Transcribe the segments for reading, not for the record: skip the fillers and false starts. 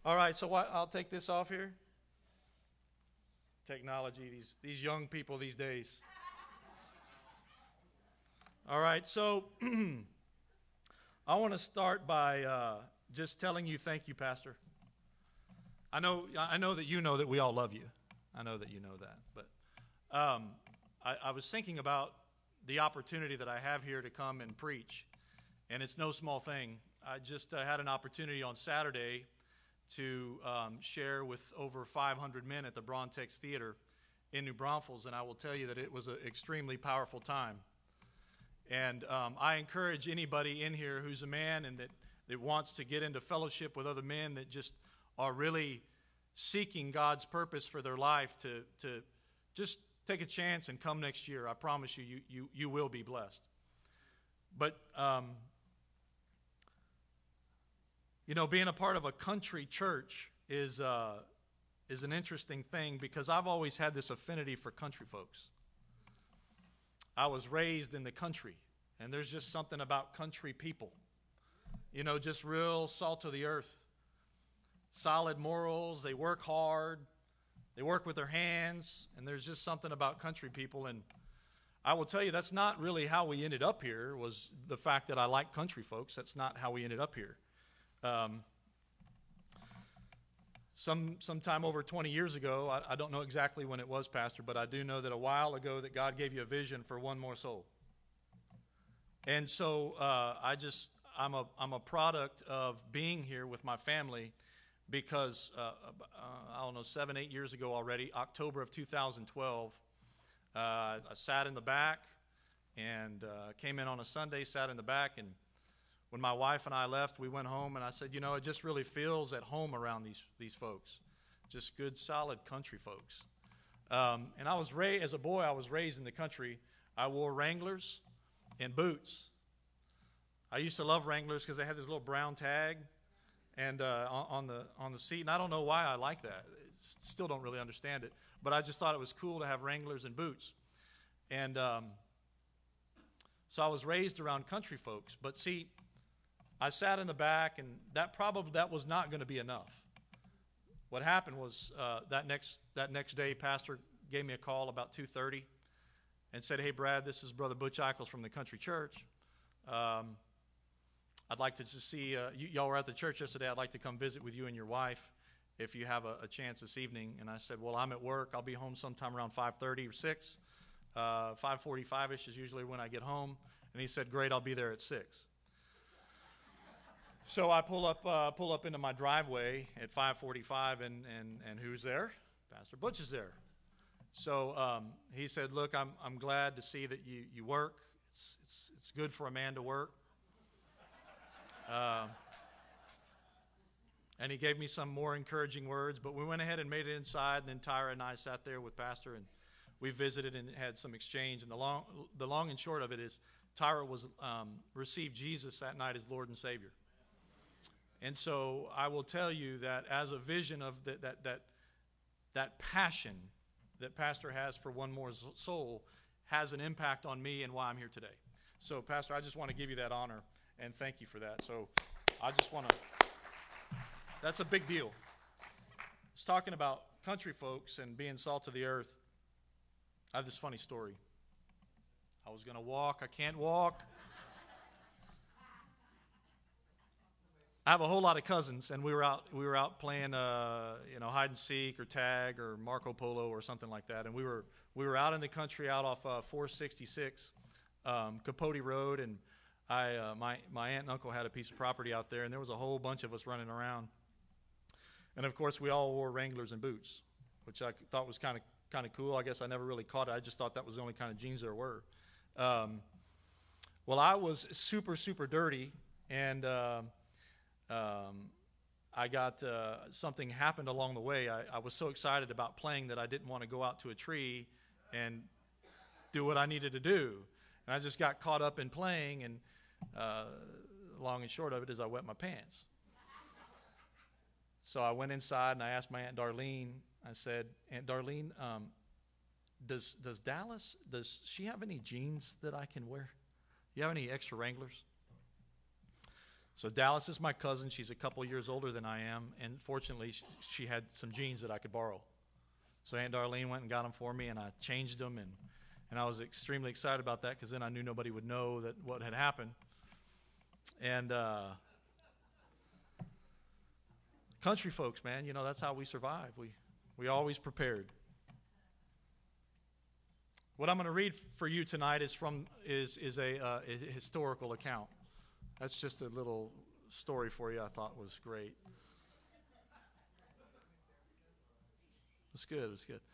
All right, so I'll take this off here. Technology, these young people these days. All right, so I want to start by just telling you thank you, Pastor. I know that you know that we all love you. I know that you know that. But I was thinking about the opportunity that I have here to come and preach, and it's no small thing. I just had an opportunity on Saturday to share with over 500 men at the Brontex Theater in New Braunfels, and I will tell you that it was an extremely powerful time. And I encourage anybody in here who's a man and that wants to get into fellowship with other men that just are really seeking God's purpose for their life to just take a chance and come next year. I promise you will be blessed. But being a part of a country church is an interesting thing because I've always had this affinity for country folks. I was raised in the country, and there's just something about country people. Just real salt of the earth. Solid morals, they work hard, they work with their hands, and there's just something about country people. And I will tell you, that's not really how we ended up here, was the fact that I like country folks. That's not how we ended up here. Sometime over 20 years ago, I don't know exactly when it was, Pastor, but I do know that a while ago that God gave you a vision for one more soul. And so I'm a product of being here with my family because, I don't know, 7-8 years ago already, October of 2012, I sat in the back and came in on a Sunday, sat in the back, and when my wife and I left, we went home, and I said, it just really feels at home around these folks, just good, solid country folks. And I was raised, as a boy, I was raised in the country. I wore Wranglers and boots. I used to love Wranglers because they had this little brown tag and on the seat, and I don't know why I like that. Still don't really understand it, but I just thought it was cool to have Wranglers and boots. And so I was raised around country folks, but see, I sat in the back, and that was not going to be enough. What happened was that next day, Pastor gave me a call about 2:30 and said, "Hey, Brad, this is Brother Butch Eichels from the Country Church. I'd like to just see y'all were at the church yesterday. I'd like to come visit with you and your wife if you have a chance this evening." And I said, "Well, I'm at work. I'll be home sometime around 5:30 or 6. 5:45ish is usually when I get home." And he said, "Great, I'll be there at 6." So I pull up into my driveway at 5:45, and who's there? Pastor Butch is there. So he said, "Look, I'm glad to see that you work. It's good for a man to work." And he gave me some more encouraging words, but we went ahead and made it inside, and then Tyra and I sat there with Pastor, and we visited and had some exchange. And the long and short of it is, Tyra received Jesus that night as Lord and Savior. And so I will tell you that as a vision of that passion that Pastor has for one more soul has an impact on me and why I'm here today. So, Pastor, I just want to give you that honor and thank you for that. So I just want to, that's a big deal. I was talking about country folks and being salt of the earth. I have this funny story. I was going to walk. I can't walk. I have a whole lot of cousins, and we were out playing, hide and seek or tag or Marco Polo or something like that. And we were out in the country, out off 466, Capote Road, and my aunt and uncle had a piece of property out there, and there was a whole bunch of us running around. And of course, we all wore Wranglers and boots, which I thought was kind of cool. I guess I never really caught it. I just thought that was the only kind of jeans there were. Well, I was super, super dirty, and I got something happened along the way. I was so excited about playing that I didn't want to go out to a tree and do what I needed to do. And I just got caught up in playing, and long and short of it is I wet my pants. So I went inside and I asked my Aunt Darlene, I said, "Aunt Darlene, does Dallas, does she have any jeans that I can wear? Do you have any extra Wranglers?" So Dallas is my cousin. She's a couple years older than I am, and fortunately, she had some jeans that I could borrow. So Aunt Darlene went and got them for me, and I changed them, and I was extremely excited about that because then I knew nobody would know that what had happened. And country folks, man, you know, that's how we survive. We always prepared. What I'm going to read for you tonight is a historical account. That's just a little story for you I thought was great. It's good. It's good.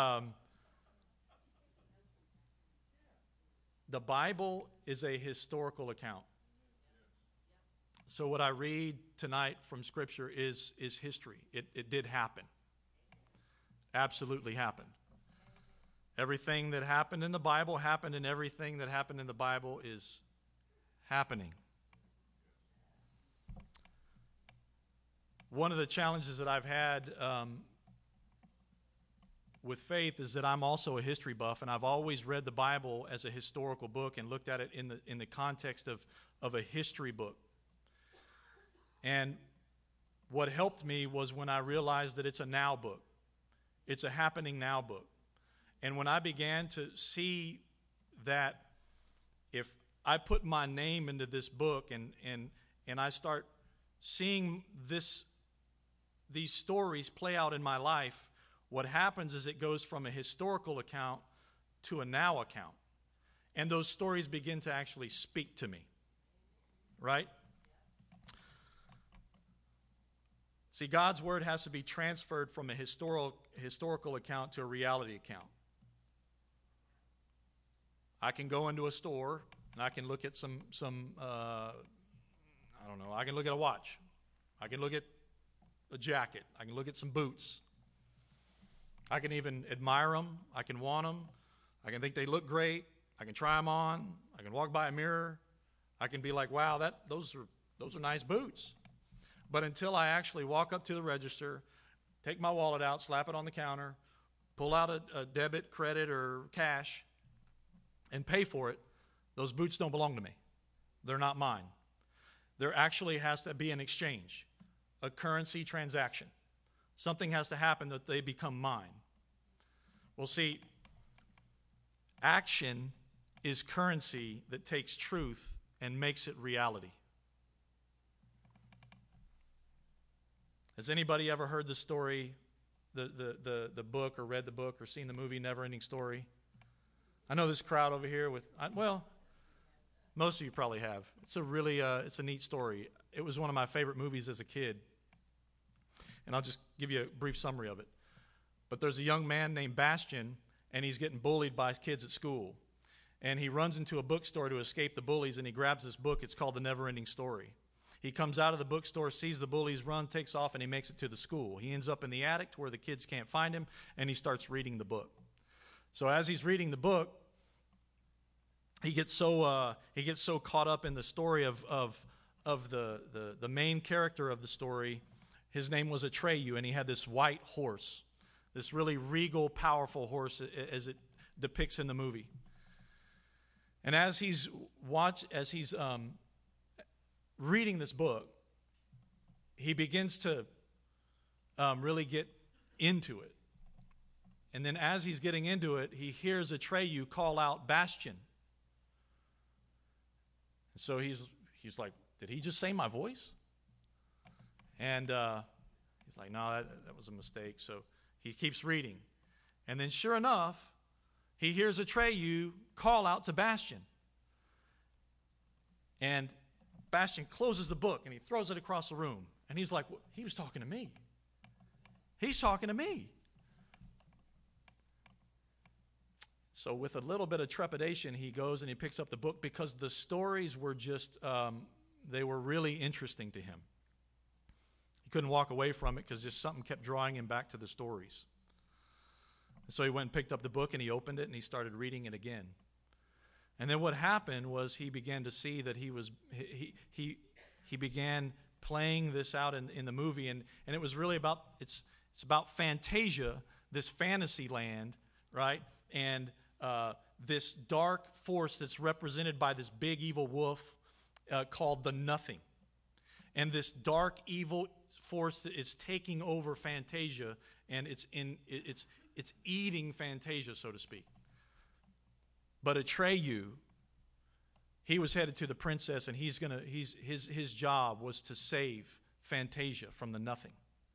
The Bible is a historical account. So what I read tonight from Scripture is history. It did happen. Absolutely happened. Everything that happened in the Bible happened, and everything that happened in the Bible is happening. One of the challenges that I've had with faith is that I'm also a history buff, and I've always read the Bible as a historical book and looked at it in the context of a history book. And what helped me was when I realized that it's a now book. It's a happening now book. And when I began to see that if I put my name into this book and I start seeing these stories play out in my life, what happens is it goes from a historical account to a now account. And those stories begin to actually speak to me. Right? See, God's word has to be transferred from a historical account to a reality account. I can go into a store and I can look at some I don't know, I can look at a watch. I can look at a jacket. I can look at some boots. I can even admire them. I can want them. I can think they look great. I can try them on. I can walk by a mirror. I can be like, wow, those are nice boots. But until I actually walk up to the register, take my wallet out, slap it on the counter, pull out a debit, credit, or cash, and pay for it, those boots don't belong to me. They're not mine. There actually has to be an exchange, a currency transaction. Something has to happen that they become mine. Well, see, action is currency that takes truth and makes it reality. Has anybody ever heard the story, the book, or read the book, or seen the movie Never-Ending Story? I know this crowd over here most of you probably have. It's a neat story. It was one of my favorite movies as a kid. And I'll just give you a brief summary of it. But there's a young man named Bastian, and he's getting bullied by his kids at school. And he runs into a bookstore to escape the bullies, and he grabs this book. It's called The Never-Ending Story. He comes out of the bookstore, sees the bullies run, takes off, and he makes it to the school. He ends up in the attic to where the kids can't find him, and he starts reading the book. So as he's reading the book, he gets so caught up in the story of the main character of the story. His name was Atreyu, and he had this white horse, this really regal, powerful horse, as it depicts in the movie. And as he's reading this book, he begins to really get into it. And then as he's getting into it, he hears Atreyu call out Bastian. And so he's like, did he just say my voice? And he's like, no, that was a mistake. So he keeps reading. And then sure enough, he hears Atreyu call out to Bastian. And Bastian closes the book and he throws it across the room. And he's like, well, he was talking to me. He's talking to me. So with a little bit of trepidation, he goes and he picks up the book because the stories were just, they were really interesting to him. He couldn't walk away from it because just something kept drawing him back to the stories. And so he went and picked up the book and he opened it and he started reading it again. And then what happened was he began to see that he began playing this out in the movie, and it was really about, it's about Fantasia, this fantasy land, right? And this dark force that's represented by this big evil wolf called the Nothing. and this dark, evil force that is taking over Fantasia, and it's eating Fantasia, so to speak. But Atreyu, he was headed to the princess, and his job was to save Fantasia from the nothing.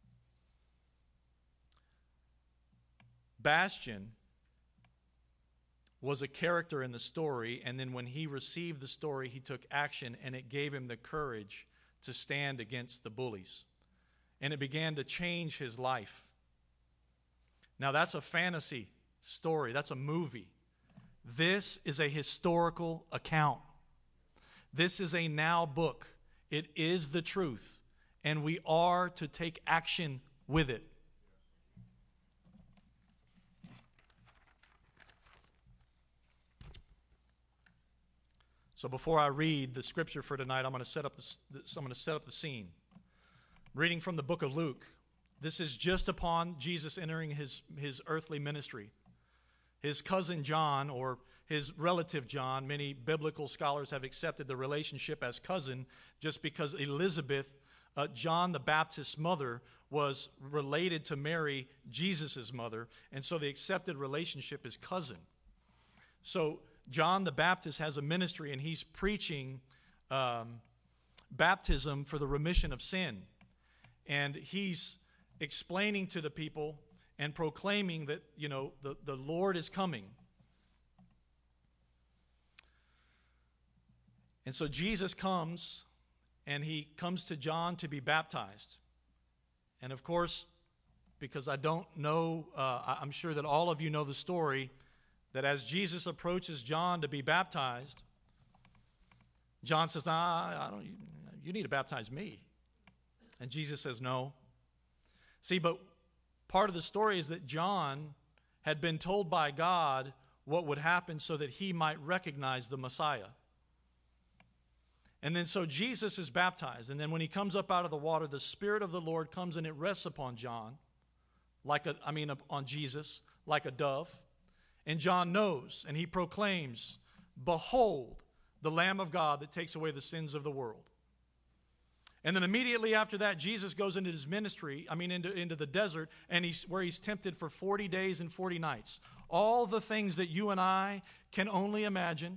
Bastian was a character in the story, and then when he received the story, he took action, and it gave him the courage to stand against the bullies. And it began to change his life. Now, that's a fantasy story. That's a movie. This is a historical account. This is a now book. It is the truth, and we are to take action with it. So before I read the scripture for tonight, I'm going to set up the scene. Reading from the book of Luke. This is just upon Jesus entering his earthly ministry. His cousin John, or his relative John, many biblical scholars have accepted the relationship as cousin just because Elizabeth, John the Baptist's mother, was related to Mary, Jesus' mother, and so the accepted relationship is cousin. So John the Baptist has a ministry, and he's preaching baptism for the remission of sin. And he's explaining to the people and proclaiming that, the Lord is coming. And so Jesus comes, and he comes to John to be baptized. And of course, because I don't know, I'm sure that all of you know the story, that as Jesus approaches John to be baptized, John says, you need to baptize me. And Jesus says, no. See, but part of the story is that John had been told by God what would happen so that he might recognize the Messiah. And then so Jesus is baptized. And then when he comes up out of the water, the Spirit of the Lord comes and it rests upon John, on Jesus, like a dove. And John knows, and he proclaims, "Behold, the Lamb of God that takes away the sins of the world." And then immediately after that, Jesus goes into his ministry, into the desert, and where he's tempted for 40 days and 40 nights. All the things that you and I can only imagine.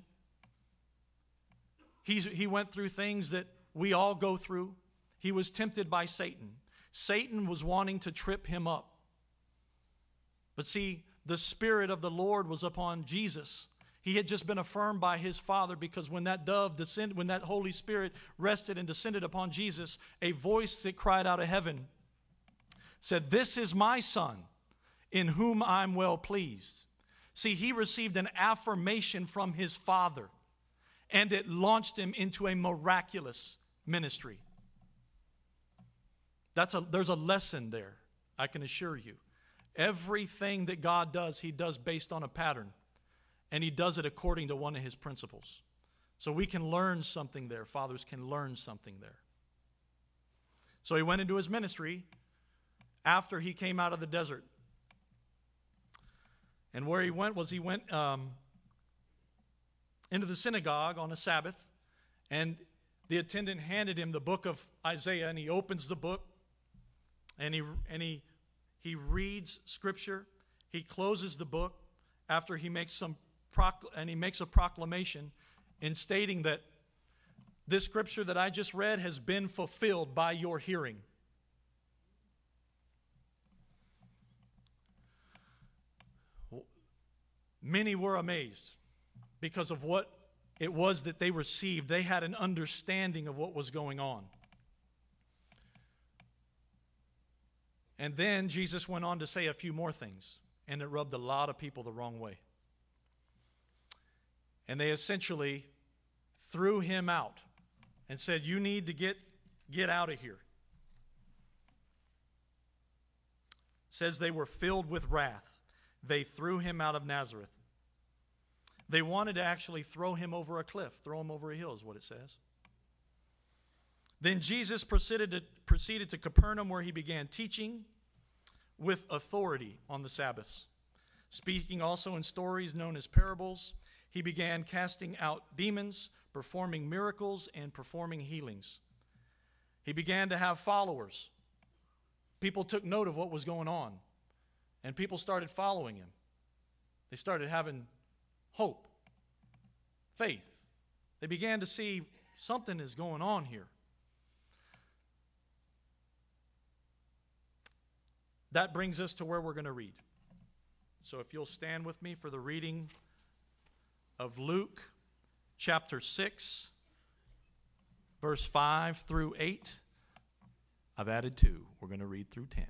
He went through things that we all go through. He was tempted by Satan. Satan was wanting to trip him up. But see, the Spirit of the Lord was upon Jesus. He had just been affirmed by his Father, because when that Holy Spirit rested and descended upon Jesus, a voice that cried out of heaven said, "This is my Son, in whom I'm well pleased." See, he received an affirmation from his Father, and it launched him into a miraculous ministry. There's a lesson there, I can assure you. Everything that God does, he does based on a pattern. And he does it according to one of his principles. So we can learn something there. Fathers can learn something there. So he went into his ministry after he came out of the desert. And where he went into the synagogue on a Sabbath. And the attendant handed him the book of Isaiah, and he opens the book. And he reads Scripture. He closes the book after he makes a proclamation in stating that this Scripture that I just read has been fulfilled by your hearing. Many were amazed because of what it was that they received. They had an understanding of what was going on. And then Jesus went on to say a few more things, and it rubbed a lot of people the wrong way. And they essentially threw him out and said, "You need to get out of here." It says they were filled with wrath. They threw him out of Nazareth. They wanted to actually throw him over a cliff, throw him over a hill is what it says. Then Jesus proceeded to Capernaum, where he began teaching with authority on the Sabbaths. Speaking also in stories known as parables, he began casting out demons, performing miracles, and performing healings. He began to have followers. People took note of what was going on, and people started following him. They started having hope, faith. They began to see something is going on here. That brings us to where we're going to read. So if you'll stand with me for the reading of Luke chapter 6, verse 5 through 8. I've added 2. We're going to read through 10.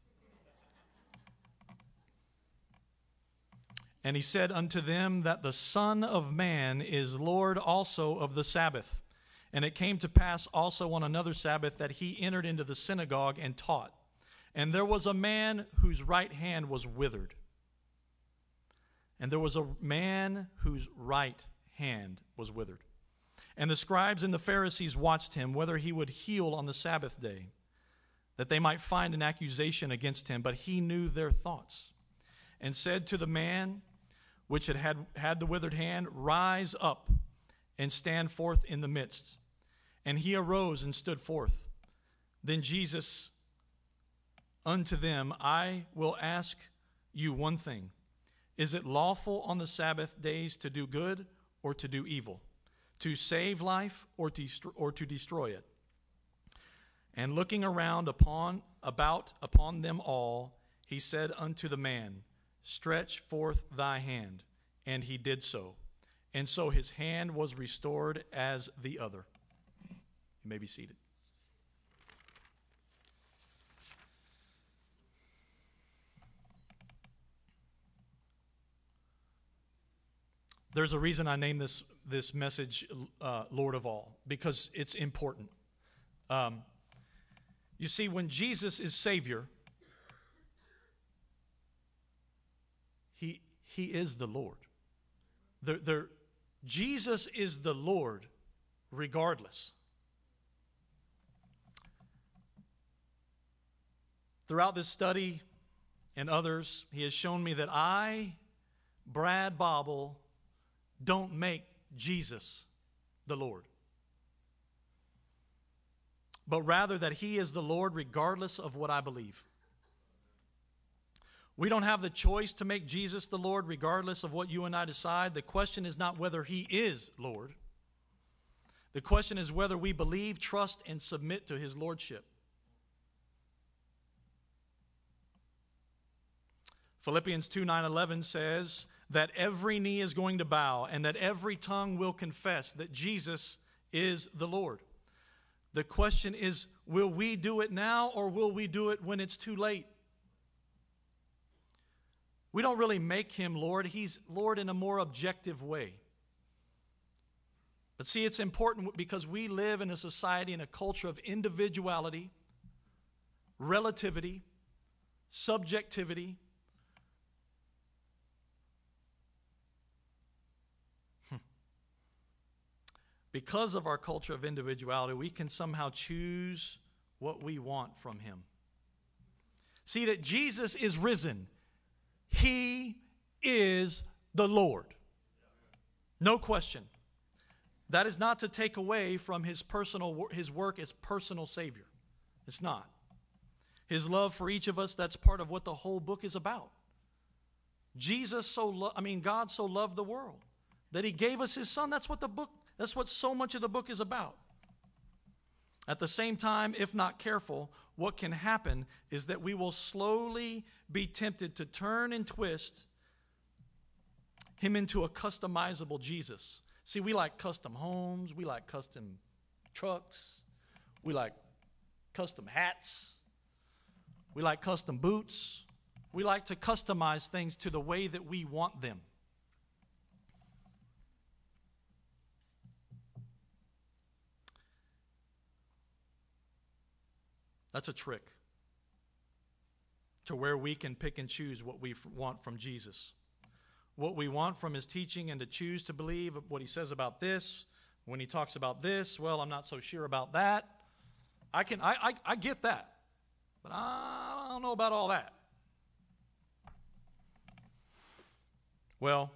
And he said unto them that the Son of Man is Lord also of the Sabbath. And it came to pass also on another Sabbath that he entered into the synagogue and taught. And there was a man whose right hand was withered. And there was a man whose right hand was withered. And the scribes and the Pharisees watched him, whether he would heal on the Sabbath day, that they might find an accusation against him. But he knew their thoughts, and said to the man which had the withered hand, Rise up and stand forth in the midst. And he arose and stood forth. Then Jesus unto them, I will ask you one thing. Is it lawful on the Sabbath days to do good or to do evil, to save life or to destroy it? And looking around upon them all, he said unto the man, Stretch forth thy hand. And he did so. And so his hand was restored as the other. You may be seated. There's a reason I named this message Lord of All, because it's important. You see, when Jesus is Savior, He is the Lord. Jesus is the Lord regardless. Throughout this study and others, He has shown me that I, Brad Bobble, don't make Jesus the Lord, but rather that He is the Lord regardless of what I believe. We don't have the choice to make Jesus the Lord regardless of what you and I decide. The question is not whether He is Lord. The question is whether we believe, trust, and submit to His Lordship. Philippians 2:9-11 says that every knee is going to bow and that every tongue will confess that Jesus is the Lord. The question is, will we do it now or will we do it when it's too late? We don't really make Him Lord. He's Lord in a more objective way. But see, it's important because we live in a society and a culture of individuality, relativity, subjectivity. Because of our culture of individuality, we can somehow choose what we want from Him. See that Jesus is risen. He is the Lord. No question. That is not to take away from His work as personal Savior. It's not. His love for each of us, that's part of what the whole book is about. God so loved the world that He gave us His Son. That's what so much of the book is about. At the same time, if not careful, what can happen is that we will slowly be tempted to turn and twist Him into a customizable Jesus. See, we like custom homes, we like custom trucks, we like custom hats, we like custom boots. We like to customize things to the way that we want them. That's a trick to where we can pick and choose what we want from Jesus. What we want from His teaching and to choose to believe what He says about this. When He talks about this, well, I'm not so sure about that. I get that, but I don't know about all that. Well,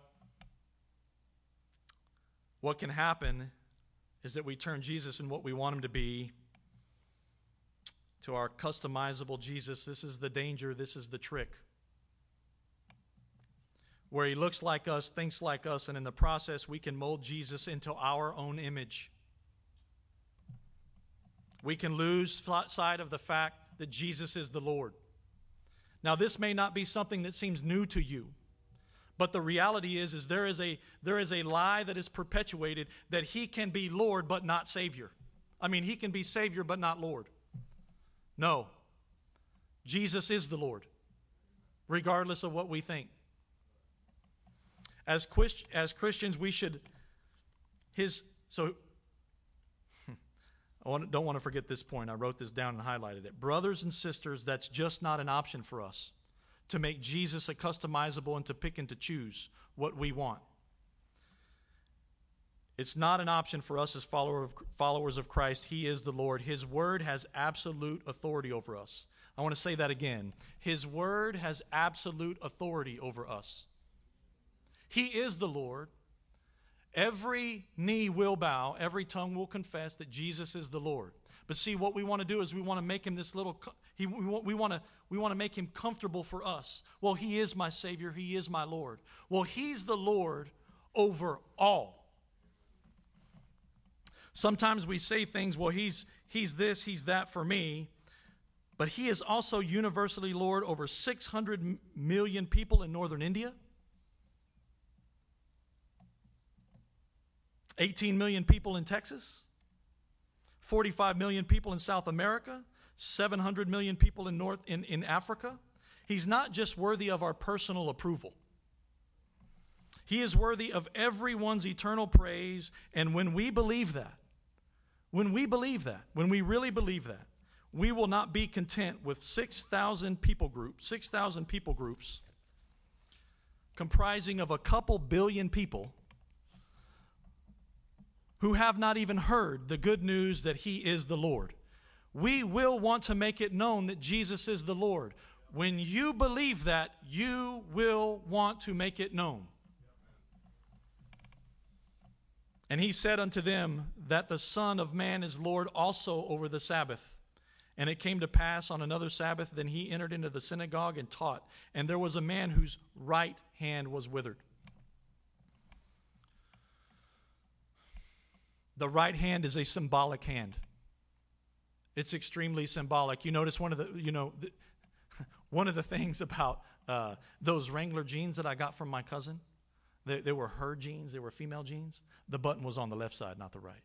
what can happen is that we turn Jesus and what we want Him to be to our customizable Jesus. This is the danger. This is the trick. Where he looks like us, thinks like us, and in the process we can mold Jesus into our own image. We can lose sight of the fact that Jesus is the Lord. Now, this may not be something that seems new to you, but the reality is there is a lie that is perpetuated that he can be Lord but not Savior. I mean, he can be Savior but not Lord. No. Jesus is the Lord, regardless of what we think. As Christians, we should, I don't want to forget this point. I wrote this down and highlighted it. Brothers and sisters, that's just not an option for us, to make Jesus a customizable and to pick and to choose what we want. It's not an option for us as followers of Christ. He is the Lord. His word has absolute authority over us. I want to say that again. His word has absolute authority over us. He is the Lord. Every knee will bow, every tongue will confess that Jesus is the Lord. But see, what we want to do is we want to make him this little, we want to make him comfortable for us. Well, he is my Savior, he is my Lord. Well, he's the Lord over all. Sometimes we say things, well, he's this, he's that for me. But he is also universally Lord over 600 million people in northern India. 18 million people in Texas, 45 million people in South America, 700 million people in Africa. He's not just worthy of our personal approval. He is worthy of everyone's eternal praise. And when we believe that, when we really believe that, we will not be content with 6,000 people groups comprising of a couple billion people who have not even heard the good news that he is the Lord. We will want to make it known that Jesus is the Lord. When you believe that, you will want to make it known. And he said unto them that the Son of Man is Lord also over the Sabbath. And it came to pass on another Sabbath, then he entered into the synagogue and taught. And there was a man whose right hand was withered. The right hand is a symbolic hand. It's extremely symbolic. You notice one of the things about those Wrangler jeans that I got from my cousin, they were her jeans, they were female jeans. The button was on the left side, not the right.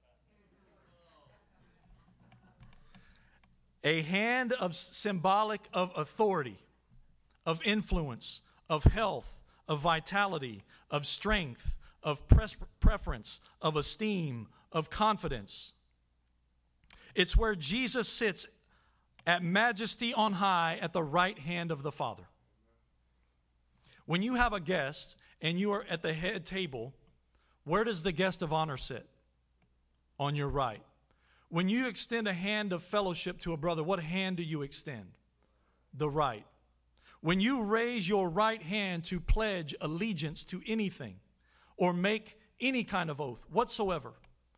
A hand of symbolic of authority, of influence, of health, of vitality, of strength, of preference, of esteem, of confidence. It's where Jesus sits at majesty on high at the right hand of the Father. When you have a guest and you are at the head table, where does the guest of honor sit? On your right. When you extend a hand of fellowship to a brother, what hand do you extend? The right. When you raise your right hand to pledge allegiance to anything or make any kind of oath whatsoever,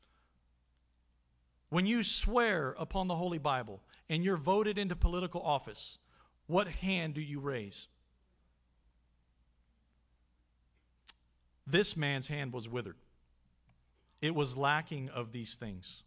when you swear upon the Holy Bible and you're voted into political office, what hand do you raise? This man's hand was withered. It was lacking of these things.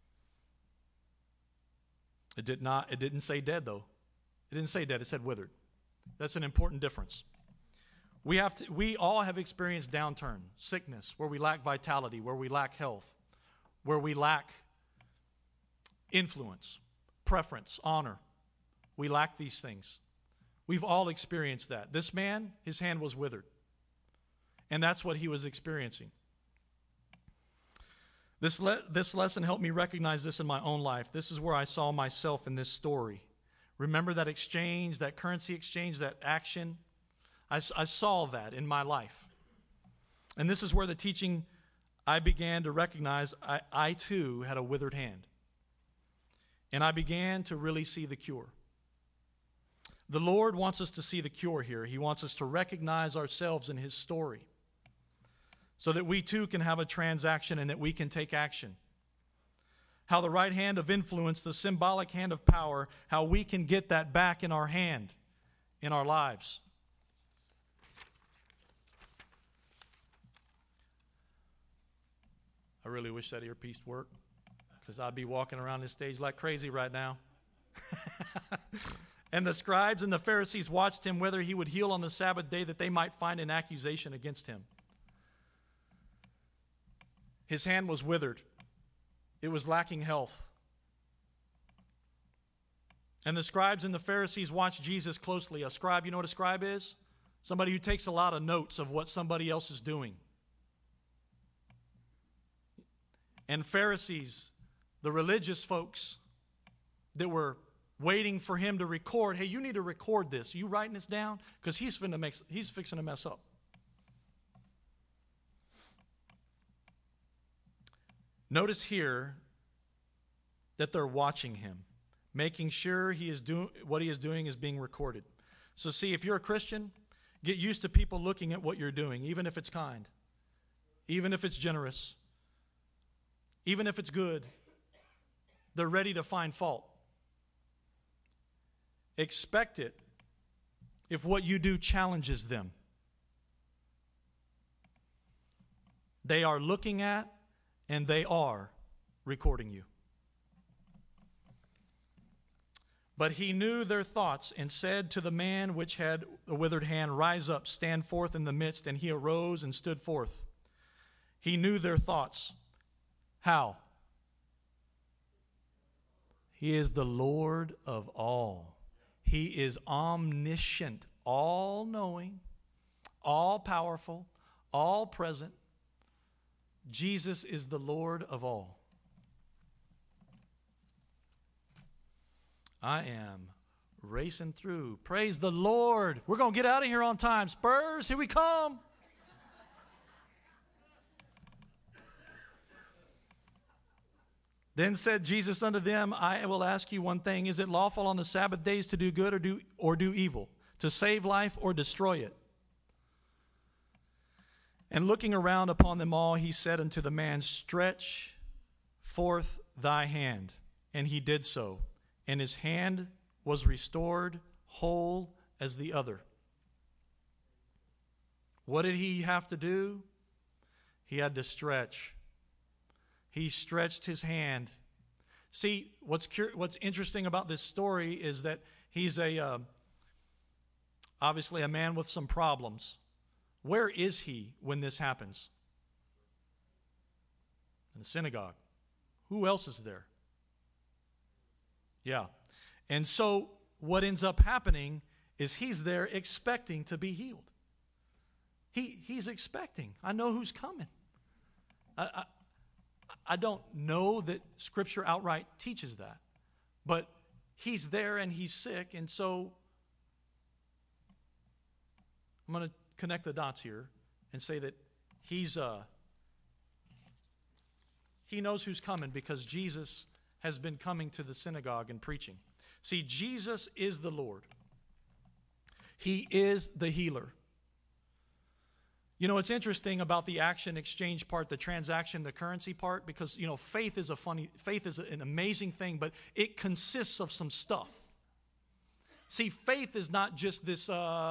It didn't say dead, though. It didn't say dead, it said withered. That's an important difference. We all have experienced downturn, sickness, where we lack vitality, where we lack health, where we lack influence, preference, honor. We lack these things. We've all experienced that. This man, his hand was withered. And that's what he was experiencing. This lesson helped me recognize this in my own life. This is where I saw myself in this story. Remember that exchange, that currency exchange, that action? I saw that in my life. And this is where the teaching I began to recognize I too had a withered hand. And I began to really see the cure. The Lord wants us to see the cure here. He wants us to recognize ourselves in his story so that we too can have a transaction and that we can take action. how the right hand of influence, the symbolic hand of power, how we can get that back in our hand, in our lives. I really wish that earpiece worked, because I'd be walking around this stage like crazy right now. And the scribes and the Pharisees watched him whether he would heal on the Sabbath day, that they might find an accusation against him. His hand was withered. It was lacking health. And the scribes and the Pharisees watched Jesus closely. A scribe, you know what a scribe is? Somebody who takes a lot of notes of what somebody else is doing. And Pharisees, the religious folks that were waiting for him to record, hey, you need to record this. Are you writing this down? Because he's fixing to mess up. Notice here that they're watching him, making sure what he is doing is being recorded. So see, if you're a Christian, get used to people looking at what you're doing, even if it's kind, even if it's generous, even if it's good. They're ready to find fault. Expect it if what you do challenges them. They are looking at and they are recording you. But he knew their thoughts and said to the man which had a withered hand, rise up, stand forth in the midst. And he arose and stood forth. He knew their thoughts. How? He is the Lord of all. He is omniscient, all-knowing, all-powerful, all-present. Jesus is the Lord of all. I am racing through. Praise the Lord. We're going to get out of here on time. Spurs, here we come. Then said Jesus unto them, I will ask you one thing. Is it lawful on the Sabbath days to do good or do evil, to save life or destroy it? And looking around upon them all, he said unto the man, stretch forth thy hand. And he did so. And his hand was restored whole as the other. What did he have to do? He had to stretch. He stretched his hand. See, what's interesting about this story is that he's obviously a man with some problems. Where is he when this happens? In the synagogue. Who else is there? Yeah. And so what ends up happening is he's there expecting to be healed. He's expecting. I know who's coming. I don't know that Scripture outright teaches that. But he's there and he's sick. And so I'm going to connect the dots here and say that he knows who's coming because Jesus has been coming to the synagogue and preaching. See, Jesus is the Lord. He is the healer. You know, it's interesting about the action exchange part, the transaction, the currency part, because, you know, faith is an amazing thing, but it consists of some stuff. See, faith is not just this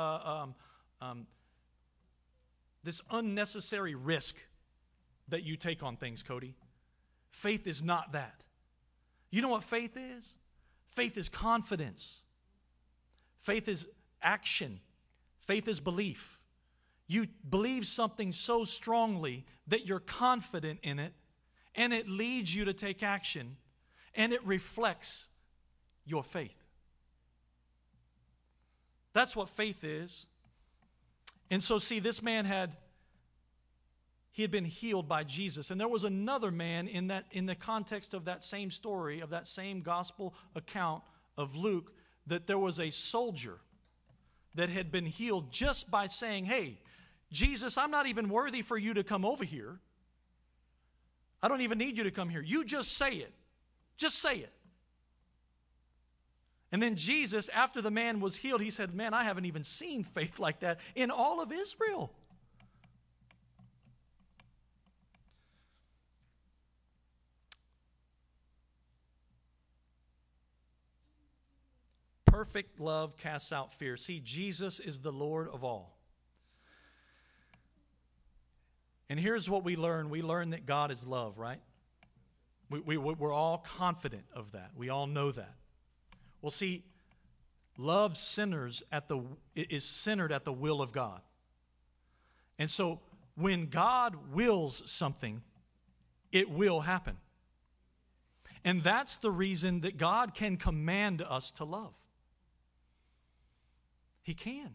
unnecessary risk that you take on things, Cody. Faith is not that. You know what faith is? Faith is confidence. Faith is action. Faith is belief. You believe something so strongly that you're confident in it, and it leads you to take action, and it reflects your faith. That's what faith is. And so, see, this man had been healed by Jesus. And there was another man in the context of that same story, of that same gospel account of Luke, that there was a soldier that had been healed just by saying, hey, Jesus, I'm not even worthy for you to come over here. I don't even need you to come here. You just say it. Just say it. And then Jesus, after the man was healed, he said, man, I haven't even seen faith like that in all of Israel. perfect love casts out fear. See, Jesus is the Lord of all. And here's what we learn. We learn that God is love, right? We're all confident of that. We all know that. Well, see, love is centered at the will of God. And so when God wills something, it will happen. And that's the reason that God can command us to love. He can.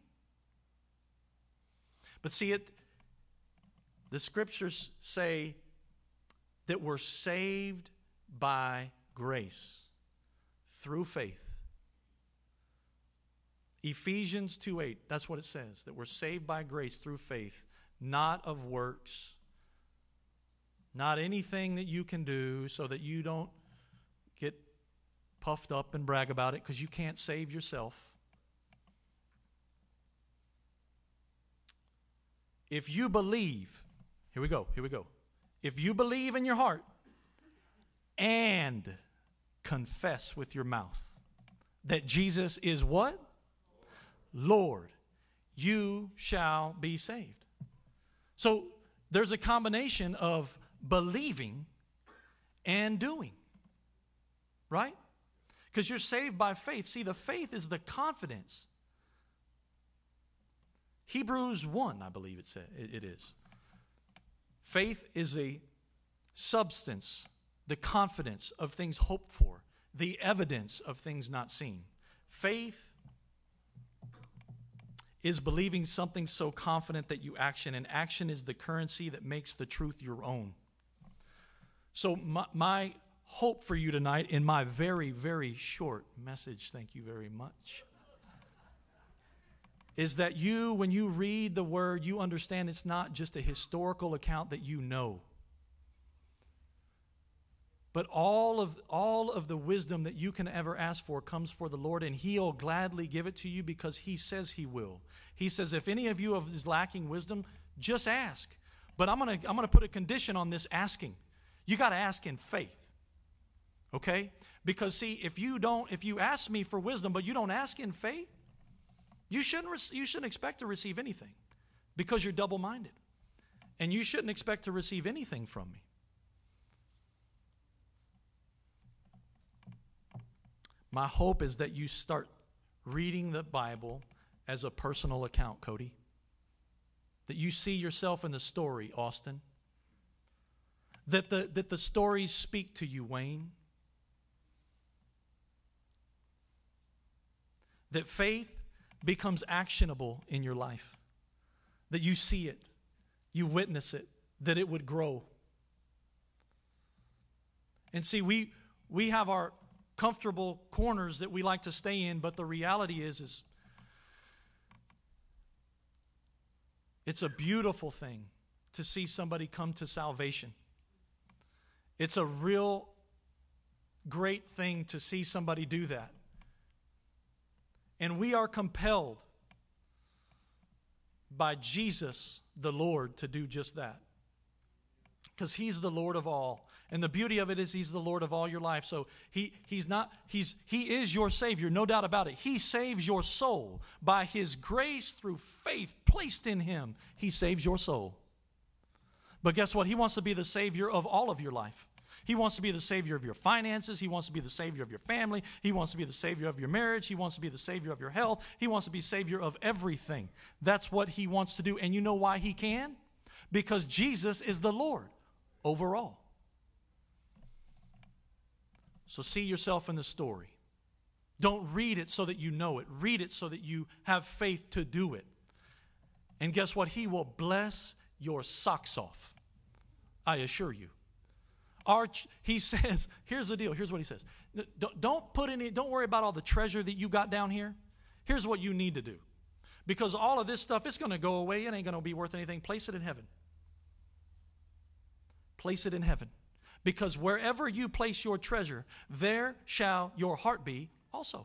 But see, the scriptures say that we're saved by grace through faith. Ephesians 2:8, that's what it says, that we're saved by grace through faith, not of works, not anything that you can do so that you don't get puffed up and brag about it, because you can't save yourself. If you believe, here we go. If you believe in your heart and confess with your mouth that Jesus is what? Lord, you shall be saved. So there's a combination of believing and doing, right? Because you're saved by faith. See, the faith is the confidence. Hebrews 1, I believe it is. Faith is a substance, the confidence of things hoped for, the evidence of things not seen. Faith is believing something so confident that you action, and action is the currency that makes the truth your own. So my hope for you tonight in my very, very short message, thank you very much, is that you, when you read the Word, you understand it's not just a historical account that you know. But all of the wisdom that you can ever ask for comes for the Lord, and He'll gladly give it to you because He says He will. He says, if any of you is lacking wisdom, just ask. But I'm gonna put a condition on this asking. You got to ask in faith. Okay? Because see, if you ask me for wisdom, but you don't ask in faith, you shouldn't expect to receive anything, because you're double-minded. And you shouldn't expect to receive anything from me. My hope is that you start reading the Bible as a personal account, Cody. That you see yourself in the story, Austin. That the stories speak to you, Wayne. That faith becomes actionable in your life. That you see it, you witness it, that it would grow. And see, we have our comfortable corners that we like to stay in, but the reality is it's a beautiful thing to see somebody come to salvation. It's a real great thing to see somebody do that. And we are compelled by Jesus, the Lord, to do just that. Because He's the Lord of all. And the beauty of it is He's the Lord of all your life. So He is your Savior, no doubt about it. He saves your soul. By His grace through faith placed in Him, He saves your soul. But guess what? He wants to be the Savior of all of your life. He wants to be the Savior of your finances. He wants to be the Savior of your family. He wants to be the Savior of your marriage. He wants to be the Savior of your health. He wants to be Savior of everything. That's what He wants to do. And you know why He can? Because Jesus is the Lord over all. So see yourself in the story. Don't read it so that you know it. Read it so that you have faith to do it. And guess what? He will bless your socks off. I assure you. He says, here's the deal. Here's what He says. Don't worry about all the treasure that you got down here. Here's what you need to do. Because all of this stuff, it's going to go away. It ain't going to be worth anything. Place it in heaven. Place it in heaven. Because wherever you place your treasure, there shall your heart be also.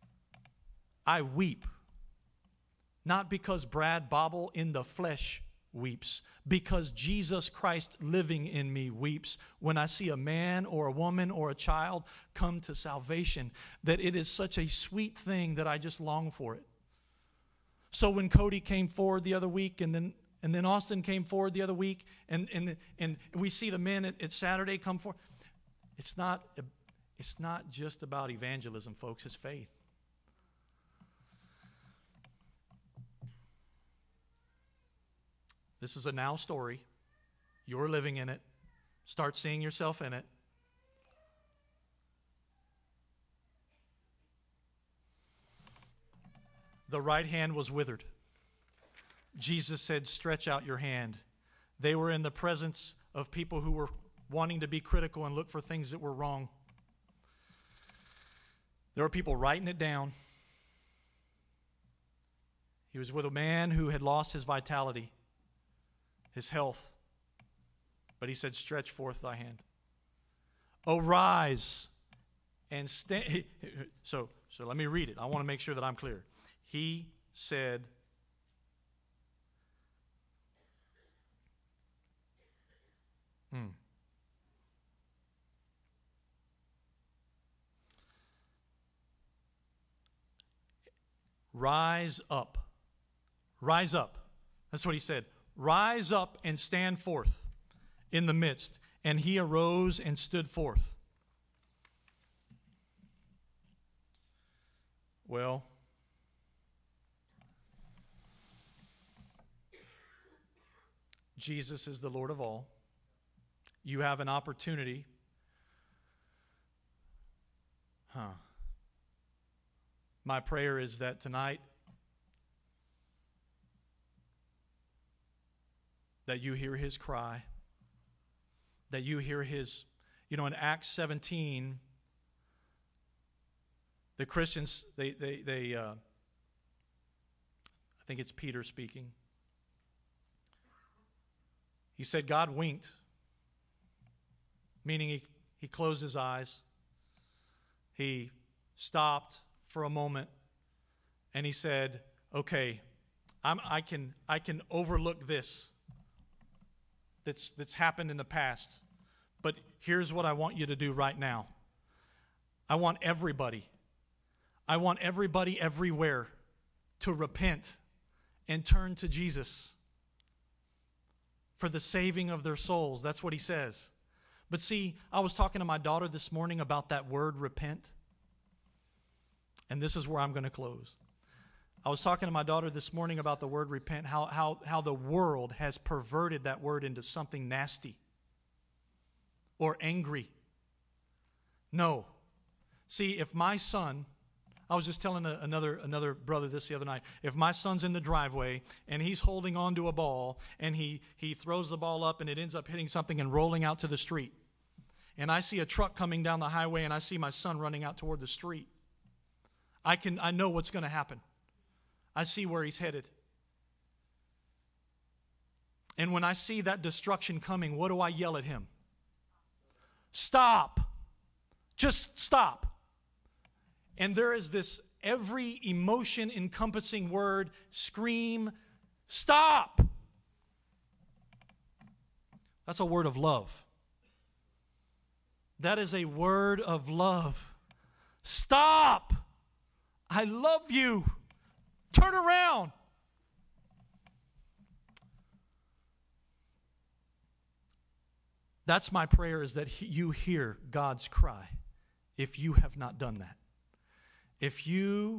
I weep, not because Brad Bobble in the flesh weeps, because Jesus Christ living in me weeps when I see a man or a woman or a child come to salvation, that it is such a sweet thing that I just long for it. So when Cody came forward the other week, and then Austin came forward the other week, and we see the men at Saturday come forward, it's not just about evangelism, folks, it's faith. This is a now story. You're living in it. Start seeing yourself in it. The right hand was withered. Jesus said, stretch out your hand. They were in the presence of people who were wanting to be critical and look for things that were wrong. There were people writing it down. He was with a man who had lost his vitality, his health. But he said, stretch forth thy hand. Arise and stand. So let me read it. I want to make sure that I'm clear. He said, rise up. Rise up. That's what he said. Rise up and stand forth in the midst. And he arose and stood forth. Well, Jesus is the Lord of all. You have an opportunity. My prayer is that tonight, that you hear his cry, that you hear his, in Acts 17, the Christians, I think it's Peter speaking. He said God winked, meaning he closed his eyes. He stopped for a moment, and he said, okay, I can overlook this that's happened in the past, but here's what I want you to do right now. I want everybody everywhere to repent and turn to Jesus for the saving of their souls. That's what he says. But see, I was talking to my daughter this morning about that word repent. And this is where I'm going to close. I was talking to my daughter this morning about the word repent, how the world has perverted that word into something nasty or angry. No. See, if my son, I was just telling another brother this the other night, if my son's in the driveway and he's holding on to a ball and he throws the ball up and it ends up hitting something and rolling out to the street, and I see a truck coming down the highway and I see my son running out toward the street, I know what's going to happen. I see where he's headed. And when I see that destruction coming, what do I yell at him? Stop. Just stop. And there is this every emotion encompassing word, scream, stop. That's a word of love. That is a word of love. Stop. I love you. Turn around. That's my prayer, is that you hear God's cry if you have not done that. If you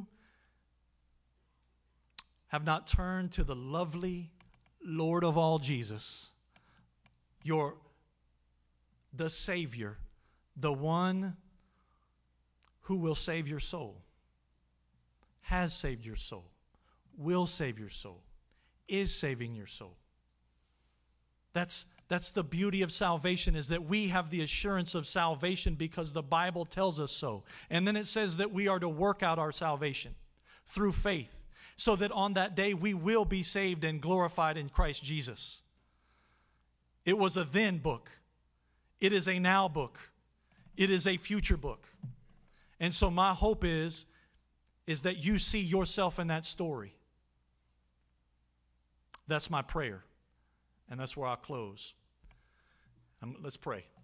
have not turned to the lovely Lord of all, Jesus, the Savior, the one who will save your soul, has saved your soul, will save your soul, is saving your soul. That's the beauty of salvation, is that we have the assurance of salvation because the Bible tells us so. And then it says that we are to work out our salvation through faith, so that on that day we will be saved and glorified in Christ Jesus. It was a then book. It is a now book. It is a future book. And so my hope is that you see yourself in that story. That's my prayer. And that's where I'll close. Let's pray.